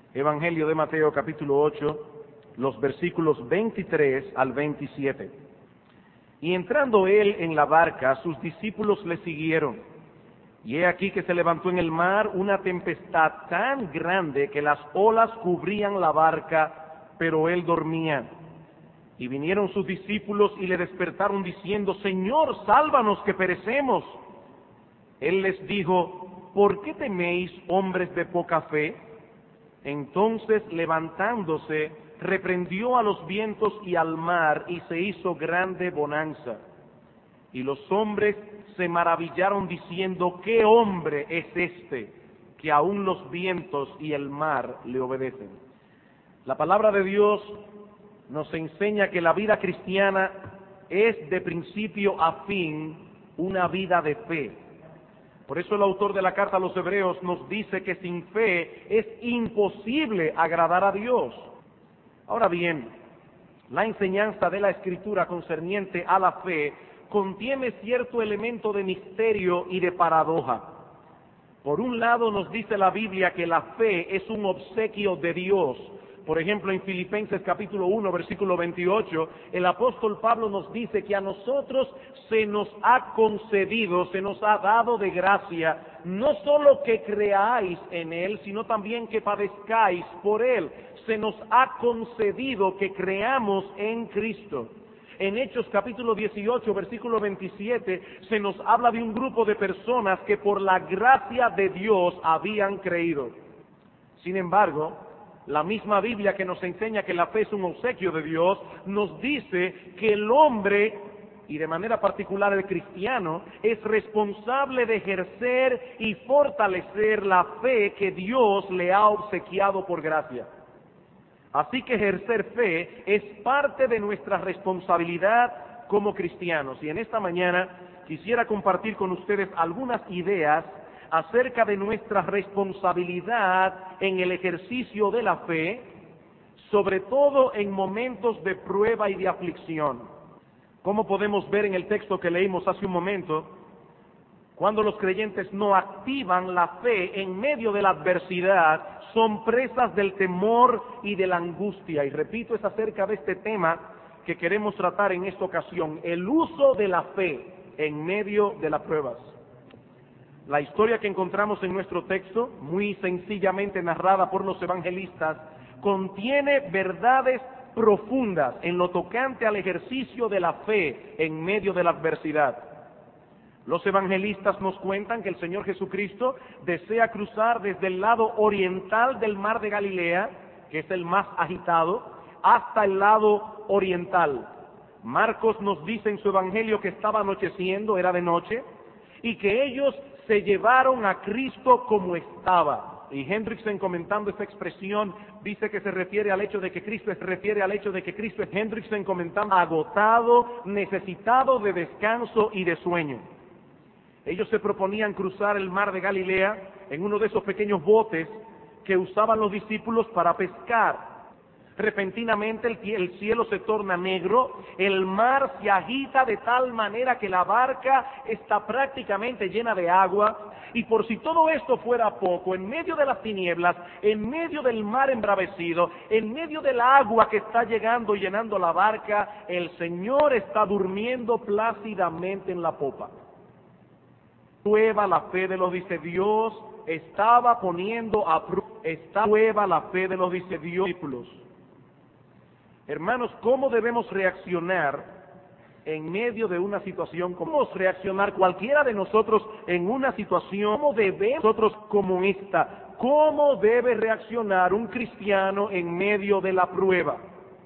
Evangelio de Mateo capítulo 8, los versículos 23 al 27. Y entrando él en la barca, sus discípulos le siguieron. Y he aquí que se levantó en el mar una tempestad tan grande que las olas cubrían la barca, pero él dormía. Y vinieron sus discípulos y le despertaron diciendo: Señor, sálvanos que perecemos. Él les dijo: ¿por qué teméis, hombres de poca fe? Entonces, levantándose, reprendió a los vientos y al mar, y se hizo grande bonanza. Y los hombres se maravillaron diciendo: ¿qué hombre es este, que aun los vientos y el mar le obedecen? La palabra de Dios nos enseña que la vida cristiana es de principio a fin una vida de fe. Por eso el autor de la carta a los Hebreos nos dice que sin fe es imposible agradar a Dios. Ahora bien, la enseñanza de la Escritura concerniente a la fe contiene cierto elemento de misterio y de paradoja. Por un lado nos dice la Biblia que la fe es un obsequio de Dios. Por ejemplo, en Filipenses capítulo 1, versículo 28, el apóstol Pablo nos dice que a nosotros se nos ha concedido, se nos ha dado de gracia, no solo que creáis en Él, sino también que padezcáis por Él. Se nos ha concedido que creamos en Cristo. En Hechos capítulo 18, versículo 27, se nos habla de un grupo de personas que por la gracia de Dios habían creído. Sin embargo, la misma Biblia que nos enseña que la fe es un obsequio de Dios, nos dice que el hombre, y de manera particular el cristiano, es responsable de ejercer y fortalecer la fe que Dios le ha obsequiado por gracia. Así que ejercer fe es parte de nuestra responsabilidad como cristianos. Y en esta mañana quisiera compartir con ustedes algunas ideas acerca de nuestra responsabilidad en el ejercicio de la fe, sobre todo en momentos de prueba y de aflicción. Como podemos ver en el texto que leímos hace un momento, cuando los creyentes no activan la fe en medio de la adversidad, son presas del temor y de la angustia. Y repito, es acerca de este tema que queremos tratar en esta ocasión: el uso de la fe en medio de las pruebas. La historia que encontramos en nuestro texto, muy sencillamente narrada por los evangelistas, contiene verdades profundas en lo tocante al ejercicio de la fe en medio de la adversidad. Los evangelistas nos cuentan que el Señor Jesucristo desea cruzar desde el lado oriental del mar de Galilea, que es el más agitado, hasta el lado oriental. Marcos nos dice en su evangelio que estaba anocheciendo, era de noche, y que ellos se llevaron a Cristo como estaba. Y Hendrickson, comentando esta expresión, dice que se refiere al hecho de que Cristo es Hendrickson comentando, agotado, necesitado de descanso y de sueño. Ellos se proponían cruzar el mar de Galilea en uno de esos pequeños botes que usaban los discípulos para pescar. Repentinamente el cielo se torna negro, el mar se agita de tal manera que la barca está prácticamente llena de agua, y por si todo esto fuera poco, en medio de las tinieblas, en medio del mar embravecido, en medio del agua que está llegando y llenando la barca, el Señor está durmiendo plácidamente en la popa. Prueba la fe de los discípulos, estaba poniendo a prueba la fe de los discípulos. Hermanos, ¿cómo debemos reaccionar en medio de una situación? ¿Cómo debemos reaccionar cualquiera de nosotros en una situación? ¿Cómo debemos nosotros como esta? ¿Cómo debe reaccionar un cristiano en medio de la prueba?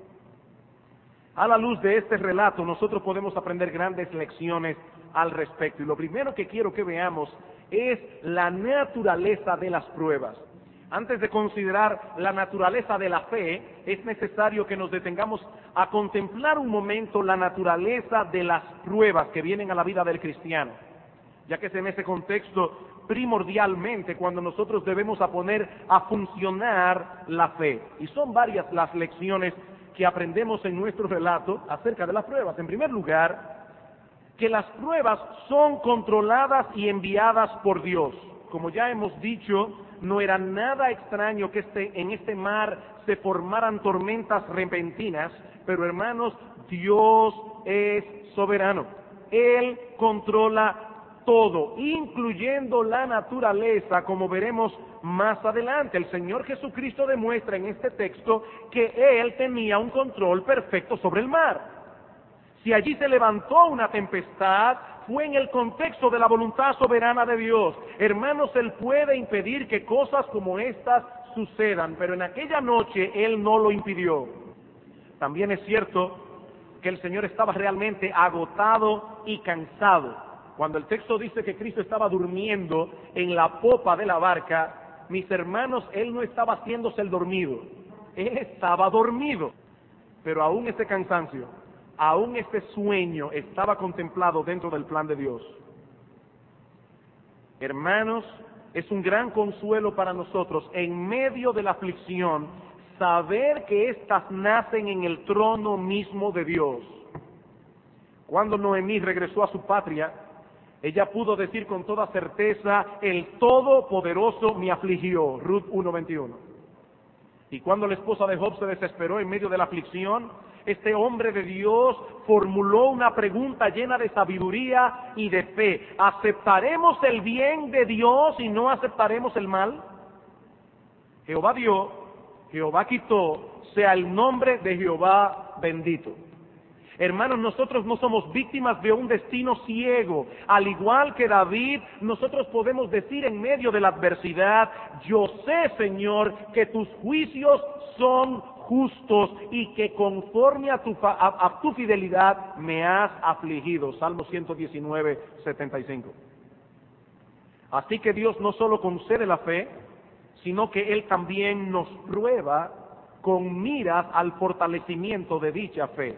A la luz de este relato, nosotros podemos aprender grandes lecciones al respecto. Y lo primero que quiero que veamos es la naturaleza de las pruebas. Antes de considerar la naturaleza de la fe, es necesario que nos detengamos a contemplar un momento la naturaleza de las pruebas que vienen a la vida del cristiano, ya que es en ese contexto primordialmente cuando nosotros debemos poner a funcionar la fe. Y son varias las lecciones que aprendemos en nuestro relato acerca de las pruebas. En primer lugar, que las pruebas son controladas y enviadas por Dios. como ya hemos dicho, no era nada extraño que en este mar se formaran tormentas repentinas, pero hermanos, Dios es soberano. Él controla todo, incluyendo la naturaleza, como veremos más adelante. El Señor Jesucristo demuestra en este texto que Él tenía un control perfecto sobre el mar. Si allí se levantó una tempestad, fue en el contexto de la voluntad soberana de Dios. Hermanos, Él puede impedir que cosas como estas sucedan, pero en aquella noche Él no lo impidió. También es cierto que el Señor estaba realmente agotado y cansado. Cuando el texto dice que Cristo estaba durmiendo en la popa de la barca, mis hermanos, Él no estaba haciéndose el dormido. Él estaba dormido. Pero aún ese cansancio, aún este sueño estaba contemplado dentro del plan de Dios. Hermanos, es un gran consuelo para nosotros en medio de la aflicción saber que éstas nacen en el trono mismo de Dios. Cuando Noemí regresó a su patria, ella pudo decir con toda certeza, el Todopoderoso me afligió, Ruth 1:21. Y cuando la esposa de Job se desesperó en medio de la aflicción, este hombre de Dios formuló una pregunta llena de sabiduría y de fe. ¿Aceptaremos el bien de Dios y no aceptaremos el mal? Jehová dio, Jehová quitó, sea el nombre de Jehová bendito. Hermanos, nosotros no somos víctimas de un destino ciego. Al igual que David, nosotros podemos decir en medio de la adversidad, yo sé, Señor, que tus juicios son justos y que conforme a tu fidelidad me has afligido. Salmo 119:75. Así que Dios no solo concede la fe, sino que Él también nos prueba con miras al fortalecimiento de dicha fe.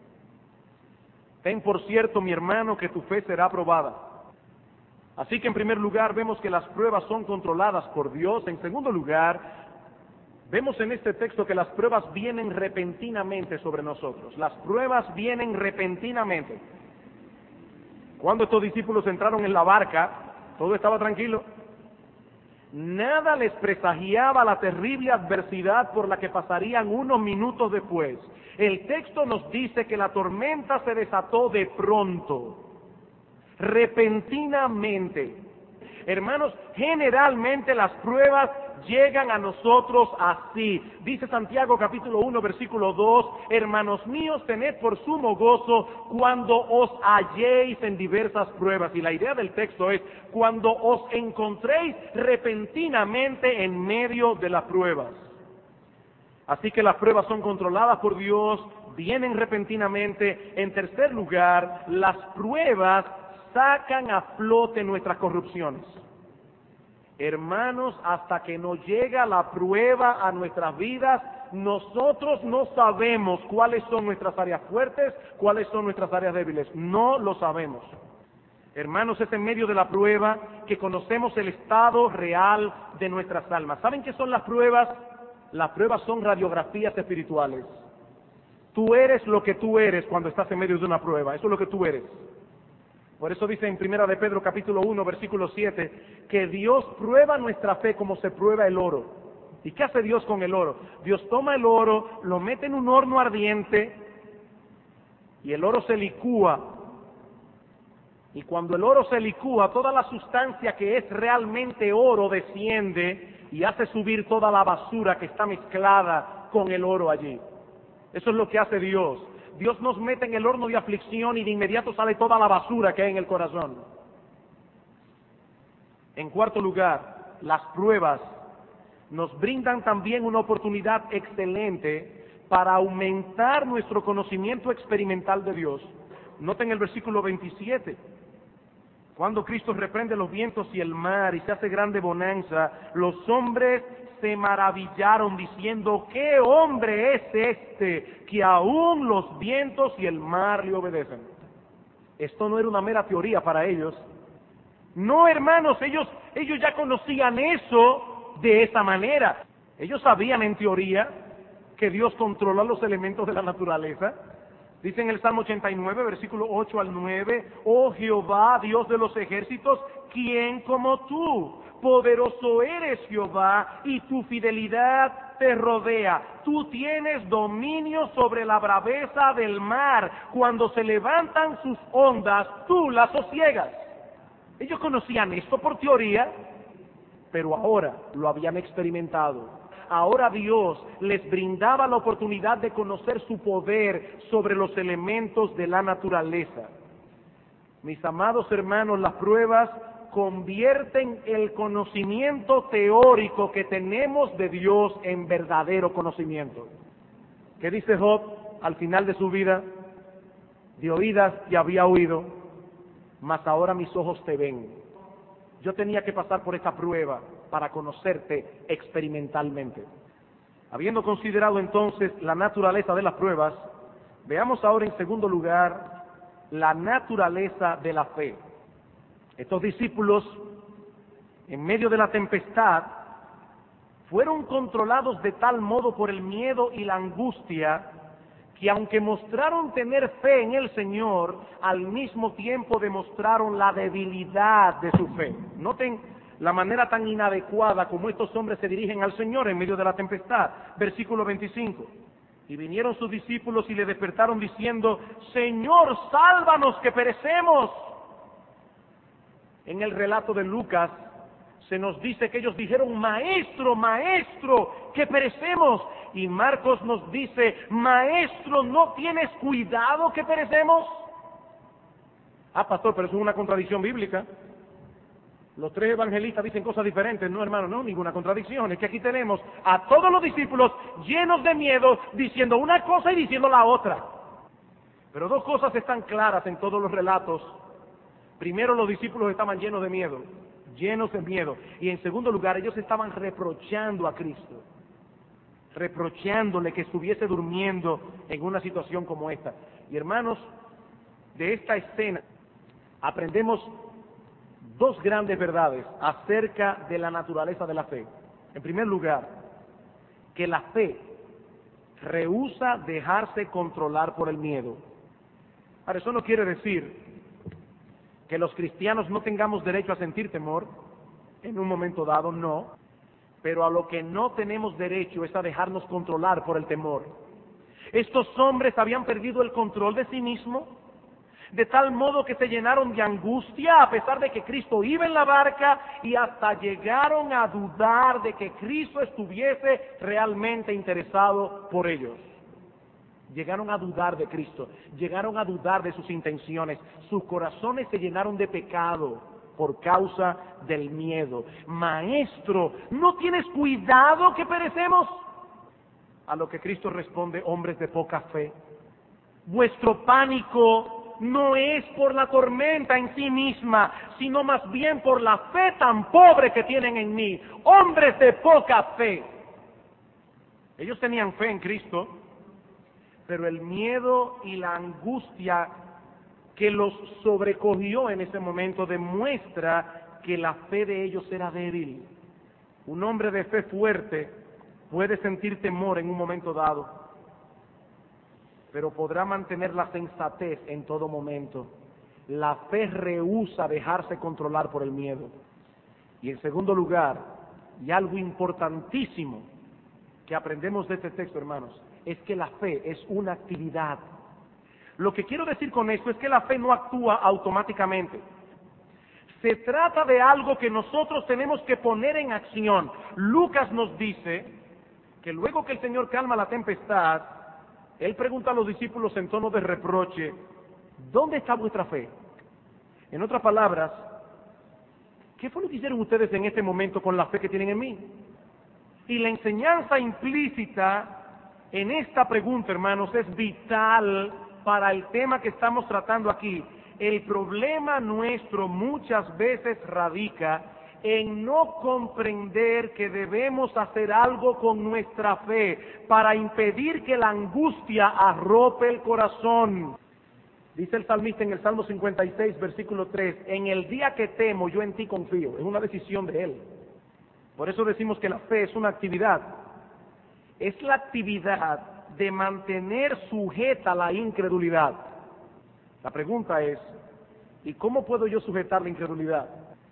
Ten por cierto, mi hermano, que tu fe será probada. Así que en primer lugar vemos que las pruebas son controladas por Dios. En segundo lugar, vemos en este texto que las pruebas vienen repentinamente sobre nosotros. Las pruebas vienen repentinamente. Cuando estos discípulos entraron en la barca, todo estaba tranquilo. Nada les presagiaba la terrible adversidad por la que pasarían unos minutos después. El texto nos dice que la tormenta se desató de pronto, repentinamente. Hermanos, generalmente las pruebas llegan a nosotros así. Dice Santiago capítulo 1 versículo 2, hermanos míos, tened por sumo gozo cuando os halléis en diversas pruebas. Y la idea del texto es, cuando os encontréis repentinamente en medio de las pruebas. Así que las pruebas son controladas por Dios, vienen repentinamente. En tercer lugar, las pruebas sacan a flote nuestras corrupciones. Hermanos, hasta que nos llega la prueba a nuestras vidas, nosotros no sabemos cuáles son nuestras áreas fuertes, cuáles son nuestras áreas débiles. No lo sabemos. Hermanos, es en medio de la prueba que conocemos el estado real de nuestras almas. ¿Saben qué son las pruebas? Las pruebas son radiografías espirituales. Tú eres lo que tú eres cuando estás en medio de una prueba. Eso es lo que tú eres. Por eso dice en Primera de Pedro capítulo 1 versículo 7 que Dios prueba nuestra fe como se prueba el oro. ¿Y qué hace Dios con el oro? Dios toma el oro, lo mete en un horno ardiente y el oro se licúa. Y cuando el oro se licúa, toda la sustancia que es realmente oro desciende y hace subir toda la basura que está mezclada con el oro allí. Eso es lo que hace Dios. Dios nos mete en el horno de aflicción y de inmediato sale toda la basura que hay en el corazón. En cuarto lugar, las pruebas nos brindan también una oportunidad excelente para aumentar nuestro conocimiento experimental de Dios. Noten el versículo 27. Cuando Cristo reprende los vientos y el mar y se hace grande bonanza, los hombres se maravillaron diciendo, ¿qué hombre es este que aún los vientos y el mar le obedecen? Esto no era una mera teoría para ellos. No, hermanos, ellos ya conocían eso de esa manera. Ellos sabían en teoría que Dios controla los elementos de la naturaleza. Dice en el Salmo 89, versículo 8 al 9, oh Jehová, Dios de los ejércitos, ¿quién como tú? Poderoso eres, Jehová, y tu fidelidad te rodea. Tú tienes dominio sobre la braveza del mar. Cuando se levantan sus ondas, tú las sosiegas. Ellos conocían esto por teoría, pero ahora lo habían experimentado. Ahora Dios les brindaba la oportunidad de conocer su poder sobre los elementos de la naturaleza. Mis amados hermanos, las pruebas convierten el conocimiento teórico que tenemos de Dios en verdadero conocimiento. ¿Qué dice Job al final de su vida? De oídas te había oído, mas ahora mis ojos te ven. Yo tenía que pasar por esta prueba para conocerte experimentalmente. Habiendo considerado entonces la naturaleza de las pruebas, veamos ahora en segundo lugar la naturaleza de la fe. Estos discípulos, en medio de la tempestad, fueron controlados de tal modo por el miedo y la angustia que aunque mostraron tener fe en el Señor, al mismo tiempo demostraron la debilidad de su fe. Noten la manera tan inadecuada como estos hombres se dirigen al Señor en medio de la tempestad. Versículo 25. Y vinieron sus discípulos y le despertaron diciendo: Señor, sálvanos que perecemos. En el relato de Lucas se nos dice que ellos dijeron: Maestro, Maestro, que perecemos. Y Marcos nos dice: Maestro, ¿no tienes cuidado que perecemos? Ah, pastor, pero eso es una contradicción bíblica. Los tres evangelistas dicen cosas diferentes. No, hermano, no, ninguna contradicción. Es que aquí tenemos a todos los discípulos llenos de miedo, diciendo una cosa y diciendo la otra. Pero dos cosas están claras en todos los relatos. Primero, los discípulos estaban llenos de miedo. Y en segundo lugar, ellos estaban reprochando a Cristo, reprochándole que estuviese durmiendo en una situación como esta. Y hermanos, de esta escena aprendemos dos grandes verdades acerca de la naturaleza de la fe. En primer lugar, que la fe rehúsa dejarse controlar por el miedo. Ahora, eso no quiere decir que los cristianos no tengamos derecho a sentir temor en un momento dado, no, pero a lo que no tenemos derecho es a dejarnos controlar por el temor. Estos hombres habían perdido el control de sí mismos, de tal modo que se llenaron de angustia a pesar de que Cristo iba en la barca, y hasta llegaron a dudar de que Cristo estuviese realmente interesado por ellos. Llegaron a dudar de Cristo, llegaron a dudar de sus intenciones, sus corazones se llenaron de pecado por causa del miedo. Maestro, ¿no tienes cuidado que perecemos? A lo que Cristo responde: hombres de poca fe, vuestro pánico no es por la tormenta en sí misma, sino más bien por la fe tan pobre que tienen en mí. Hombres de poca fe. Ellos tenían fe en Cristo, pero el miedo y la angustia que los sobrecogió en ese momento demuestra que la fe de ellos era débil. Un hombre de fe fuerte puede sentir temor en un momento dado, pero podrá mantener la sensatez en todo momento. La fe rehúsa dejarse controlar por el miedo. Y en segundo lugar, y algo importantísimo que aprendemos de este texto, hermanos, es que la fe es una actividad. Lo que quiero decir con esto es que la fe no actúa automáticamente. Se trata de algo que nosotros tenemos que poner en acción. Lucas nos dice que luego que el Señor calma la tempestad, Él pregunta a los discípulos en tono de reproche: ¿dónde está vuestra fe? En otras palabras, ¿qué fue lo que hicieron ustedes en este momento con la fe que tienen en mí? Y la enseñanza implícita en esta pregunta, hermanos, es vital para el tema que estamos tratando aquí. El problema nuestro muchas veces radica en no comprender que debemos hacer algo con nuestra fe para impedir que la angustia arrope el corazón. Dice el salmista en el Salmo 56, versículo 3, en el día que temo, yo en ti confío. Es una decisión de él. Por eso decimos que la fe es una actividad. Es la actividad de mantener sujeta la incredulidad. La pregunta es: ¿y cómo puedo yo sujetar la incredulidad?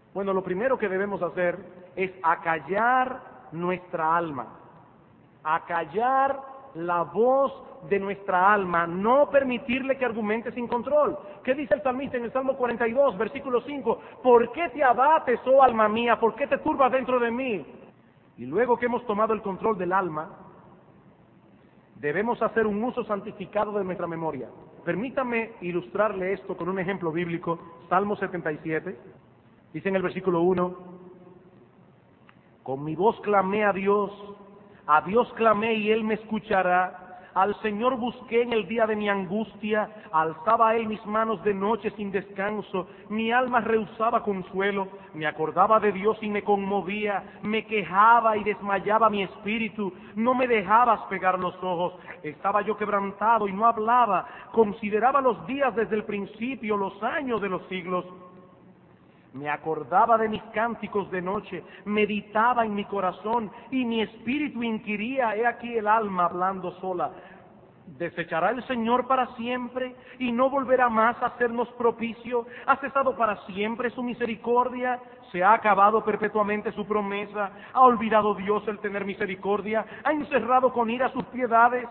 Bueno, lo primero que debemos hacer es acallar nuestra alma, acallar la voz de nuestra alma, no permitirle que argumente sin control. ¿Qué dice el salmista en el Salmo 42, versículo 5? ¿Por qué te abates, oh alma mía? ¿Por qué te turbas dentro de mí? Y luego que hemos tomado el control del alma, debemos hacer un uso santificado de nuestra memoria. Permítame ilustrarle esto con un ejemplo bíblico. Salmo 77, dice en el versículo 1, con mi voz clamé a Dios clamé y Él me escuchará. Al Señor busqué en el día de mi angustia, alzaba a Él mis manos de noche sin descanso, mi alma rehusaba consuelo, me acordaba de Dios y me conmovía, me quejaba y desmayaba mi espíritu, no me dejabas pegar los ojos, estaba yo quebrantado y no hablaba, consideraba los días desde el principio, los años de los siglos. Me acordaba de mis cánticos de noche, meditaba en mi corazón y mi espíritu inquiría, he aquí el alma hablando sola. ¿Desechará el Señor para siempre y no volverá más a hacernos propicio? ¿Ha cesado para siempre su misericordia? ¿Se ha acabado perpetuamente su promesa? ¿Ha olvidado Dios el tener misericordia? ¿Ha encerrado con ira sus piedades?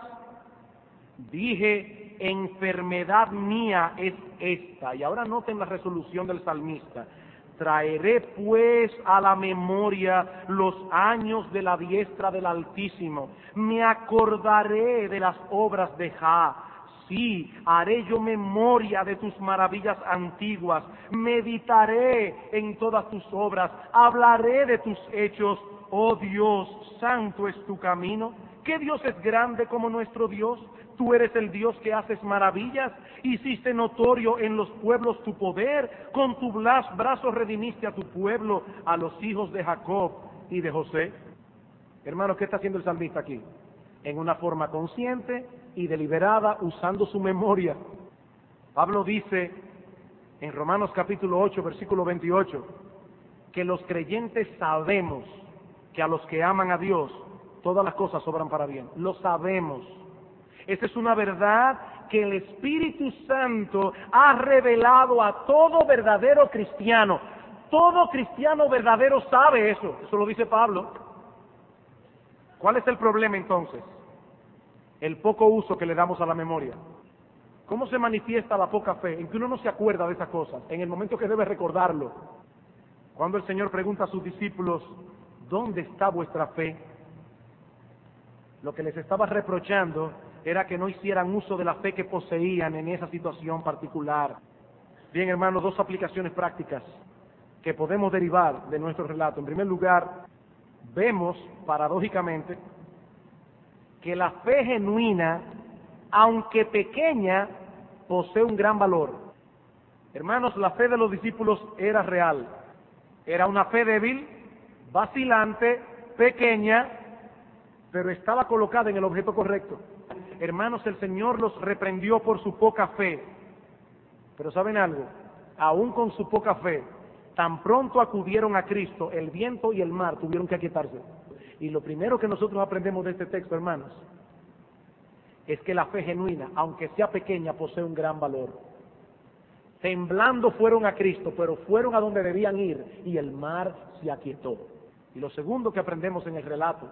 Dije, enfermedad mía es esta. Y ahora noten la resolución del salmista. Traeré pues a la memoria los años de la diestra del Altísimo. Me acordaré de las obras de Jah. Sí, haré yo memoria de tus maravillas antiguas. Meditaré en todas tus obras. Hablaré de tus hechos. Oh Dios, santo es tu camino. ¿Qué Dios es grande como nuestro Dios? Tú eres el Dios que haces maravillas, hiciste notorio en los pueblos tu poder, con tu brazo redimiste a tu pueblo, a los hijos de Jacob y de José. Hermanos, ¿qué está haciendo el salmista aquí? En una forma consciente y deliberada, usando su memoria. Pablo dice en Romanos capítulo 8, versículo 28, que los creyentes sabemos que a los que aman a Dios, todas las cosas obran para bien. Lo sabemos. Esa es una verdad que el Espíritu Santo ha revelado a todo verdadero cristiano. Todo cristiano verdadero sabe eso. Eso lo dice Pablo. ¿Cuál es el problema entonces? El poco uso que le damos a la memoria. ¿Cómo se manifiesta la poca fe? En que uno no se acuerda de esas cosas, en el momento que debe recordarlo. Cuando el Señor pregunta a sus discípulos, ¿dónde está vuestra fe? Lo que les estaba reprochando era que no hicieran uso de la fe que poseían en esa situación particular. Bien, hermanos, dos aplicaciones prácticas que podemos derivar de nuestro relato. En primer lugar, vemos, paradójicamente, que la fe genuina, aunque pequeña, posee un gran valor. Hermanos, la fe de los discípulos era real. Era una fe débil, vacilante, pequeña, pero estaba colocada en el objeto correcto. Hermanos, el Señor los reprendió por su poca fe. Pero ¿saben algo? Aún con su poca fe, tan pronto acudieron a Cristo, el viento y el mar tuvieron que aquietarse. Y lo primero que nosotros aprendemos de este texto, hermanos, es que la fe genuina, aunque sea pequeña, posee un gran valor. Temblando fueron a Cristo, pero fueron a donde debían ir y el mar se aquietó. Y lo segundo que aprendemos en el relato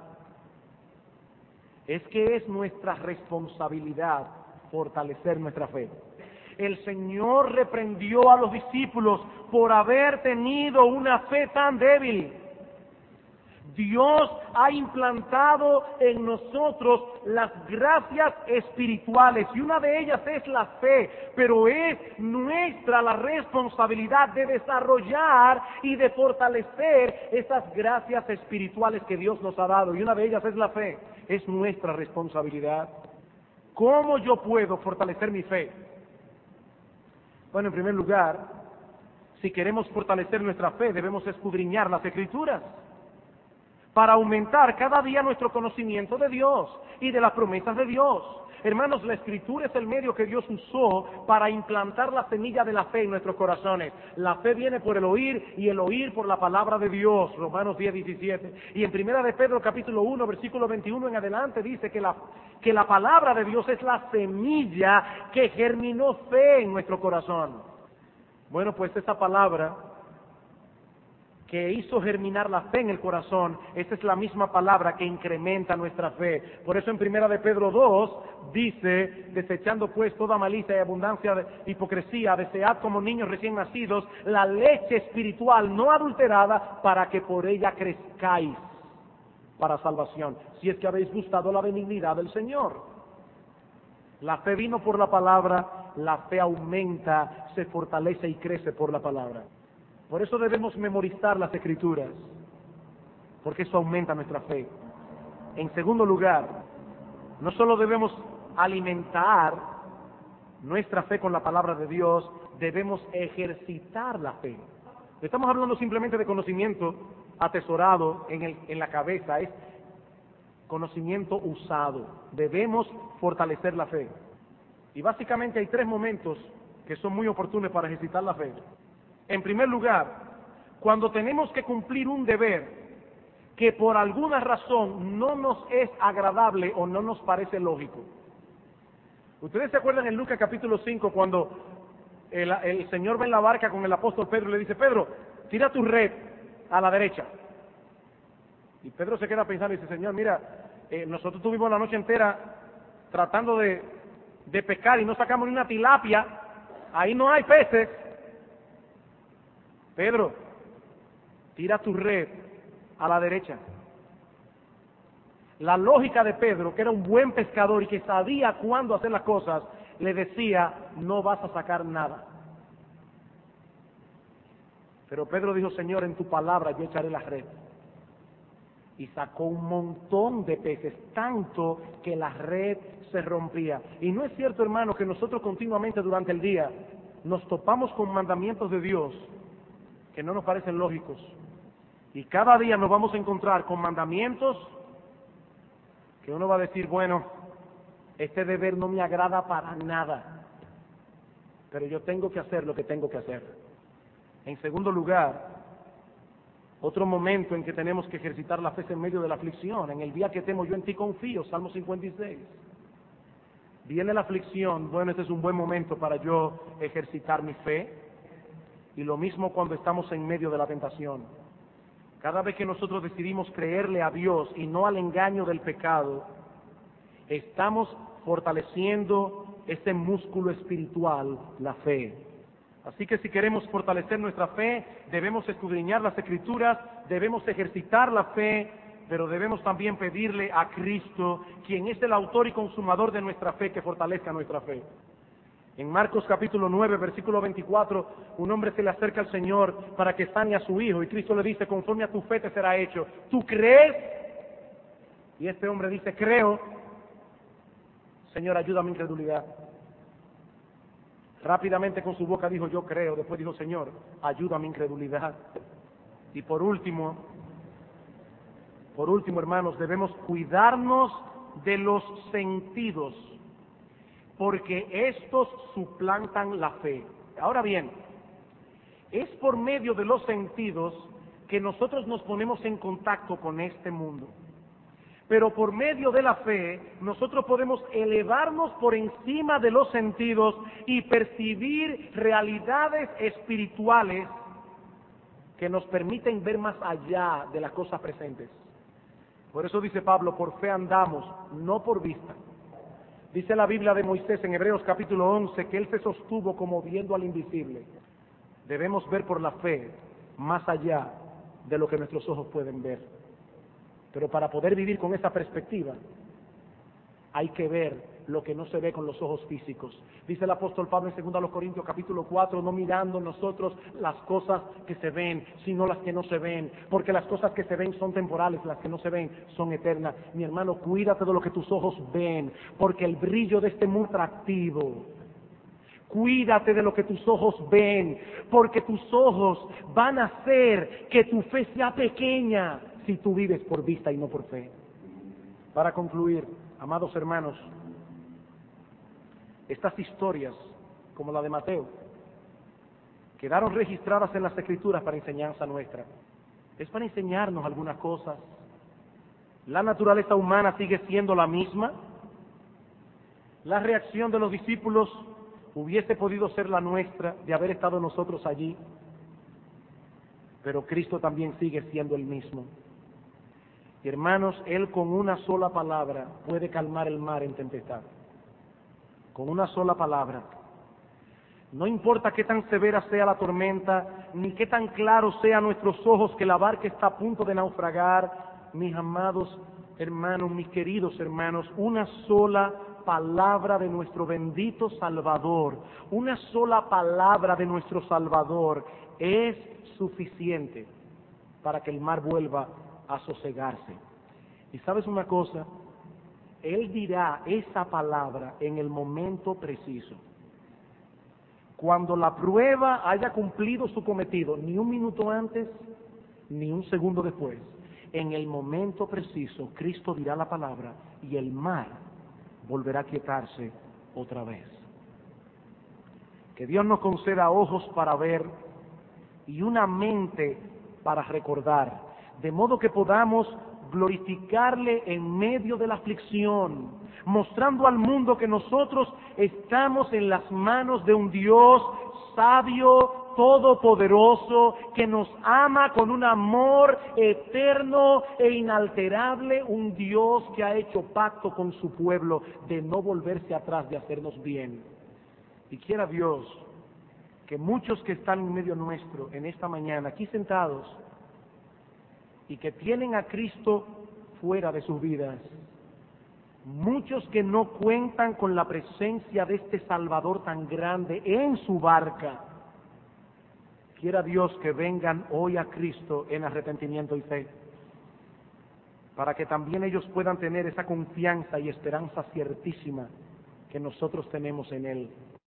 es que es nuestra responsabilidad fortalecer nuestra fe. El Señor reprendió a los discípulos por haber tenido una fe tan débil. Dios ha implantado en nosotros las gracias espirituales y una de ellas es la fe, pero es nuestra la responsabilidad de desarrollar y de fortalecer esas gracias espirituales que Dios nos ha dado y una de ellas es la fe, es nuestra responsabilidad. ¿Cómo yo puedo fortalecer mi fe? Bueno, en primer lugar, si queremos fortalecer nuestra fe debemos escudriñar las Escrituras para aumentar cada día nuestro conocimiento de Dios y de las promesas de Dios. Hermanos, la Escritura es el medio que Dios usó para implantar la semilla de la fe en nuestros corazones. La fe viene por el oír y el oír por la palabra de Dios, Romanos 10:17. Y en Primera de Pedro capítulo 1, versículo 21 en adelante dice que la palabra de Dios es la semilla que germinó fe en nuestro corazón. Bueno, pues esa palabra que hizo germinar la fe en el corazón, esa es la misma palabra que incrementa nuestra fe. Por eso en Primera de Pedro 2 dice, desechando pues toda malicia y abundancia de hipocresía, desead como niños recién nacidos la leche espiritual no adulterada, para que por ella crezcáis para salvación, si es que habéis gustado la benignidad del Señor. La fe vino por la palabra, la fe aumenta, se fortalece y crece por la palabra. Por eso debemos memorizar las Escrituras, porque eso aumenta nuestra fe. En segundo lugar, no solo debemos alimentar nuestra fe con la palabra de Dios, debemos ejercitar la fe. No estamos hablando simplemente de conocimiento atesorado en la cabeza, es conocimiento usado. Debemos fortalecer la fe. Y básicamente hay tres momentos que son muy oportunos para ejercitar la fe. En primer lugar, cuando tenemos que cumplir un deber que por alguna razón no nos es agradable o no nos parece lógico. ¿Ustedes se acuerdan en Lucas capítulo 5 cuando el Señor va en la barca con el apóstol Pedro y le dice, Pedro, tira tu red a la derecha? Y Pedro se queda pensando y dice, Señor, mira, nosotros tuvimos la noche entera tratando de pescar y no sacamos ni una tilapia, ahí no hay peces. Pedro, tira tu red a la derecha. La lógica de Pedro, que era un buen pescador y que sabía cuándo hacer las cosas, le decía, no vas a sacar nada. Pero Pedro dijo, Señor, en tu palabra yo echaré la red. Y sacó un montón de peces, tanto que la red se rompía. Y no es cierto, hermano, que nosotros continuamente durante el día nos topamos con mandamientos de Dios que no nos parecen lógicos. Y cada día nos vamos a encontrar con mandamientos que uno va a decir, bueno, este deber no me agrada para nada, pero yo tengo que hacer lo que tengo que hacer. En segundo lugar, otro momento en que tenemos que ejercitar la fe es en medio de la aflicción. En el día que temo yo en ti confío, Salmo 56. Viene la aflicción, bueno, este es un buen momento para yo ejercitar mi fe. Y lo mismo cuando estamos en medio de la tentación. Cada vez que nosotros decidimos creerle a Dios y no al engaño del pecado, estamos fortaleciendo ese músculo espiritual, la fe. Así que si queremos fortalecer nuestra fe, debemos escudriñar las Escrituras, debemos ejercitar la fe, pero debemos también pedirle a Cristo, quien es el autor y consumador de nuestra fe, que fortalezca nuestra fe. En Marcos capítulo 9, versículo 24, un hombre se le acerca al Señor para que sane a su hijo, y Cristo le dice, conforme a tu fe te será hecho. ¿Tú crees? Y este hombre dice, creo. Señor, ayuda a mi incredulidad. Rápidamente con su boca dijo, yo creo. Después dijo, Señor, ayuda a mi incredulidad. Y por último, hermanos, debemos cuidarnos de los sentidos, porque estos suplantan la fe. Ahora bien, es por medio de los sentidos que nosotros nos ponemos en contacto con este mundo. Pero por medio de la fe, nosotros podemos elevarnos por encima de los sentidos y percibir realidades espirituales que nos permiten ver más allá de las cosas presentes. Por eso dice Pablo, por fe andamos, no por vista. Dice la Biblia de Moisés en Hebreos capítulo 11 que él se sostuvo como viendo al invisible. Debemos ver por la fe más allá de lo que nuestros ojos pueden ver. Pero para poder vivir con esa perspectiva, hay que ver lo que no se ve con los ojos físicos. Dice el apóstol Pablo en 2 Corintios capítulo 4, no mirando nosotros las cosas que se ven, sino las que no se ven, porque las cosas que se ven son temporales, las que no se ven son eternas. Mi hermano, cuídate de lo que tus ojos ven, porque el brillo de este mundo es atractivo. Cuídate de lo que tus ojos ven, porque tus ojos van a hacer que tu fe sea pequeña si tú vives por vista y no por fe. Para concluir, amados hermanos, estas historias, como la de Mateo, quedaron registradas en las Escrituras para enseñanza nuestra. Es para enseñarnos algunas cosas. La naturaleza humana sigue siendo la misma. La reacción de los discípulos hubiese podido ser la nuestra de haber estado nosotros allí. pero Cristo también sigue siendo el mismo. Y hermanos, Él con una sola palabra puede calmar el mar en tempestad. Con una sola palabra. No importa qué tan severa sea la tormenta, ni qué tan claros sean nuestros ojos que la barca está a punto de naufragar, mis amados hermanos, mis queridos hermanos, una sola palabra de nuestro bendito Salvador, una sola palabra de nuestro Salvador es suficiente para que el mar vuelva a sosegarse. Y sabes una cosa, Él dirá esa palabra en el momento preciso. Cuando la prueba haya cumplido su cometido, ni un minuto antes, ni un segundo después, en el momento preciso, Cristo dirá la palabra y el mar volverá a quietarse otra vez. Que Dios nos conceda ojos para ver y una mente para recordar, de modo que podamos glorificarle en medio de la aflicción, mostrando al mundo que nosotros estamos en las manos de un Dios sabio, todopoderoso, que nos ama con un amor eterno e inalterable, un Dios que ha hecho pacto con su pueblo de no volverse atrás, de hacernos bien. Y quiera Dios que muchos que están en medio nuestro en esta mañana, aquí sentados, y que tienen a Cristo fuera de sus vidas, muchos que no cuentan con la presencia de este Salvador tan grande en su barca, quiera Dios que vengan hoy a Cristo en arrepentimiento y fe, para que también ellos puedan tener esa confianza y esperanza ciertísima que nosotros tenemos en Él.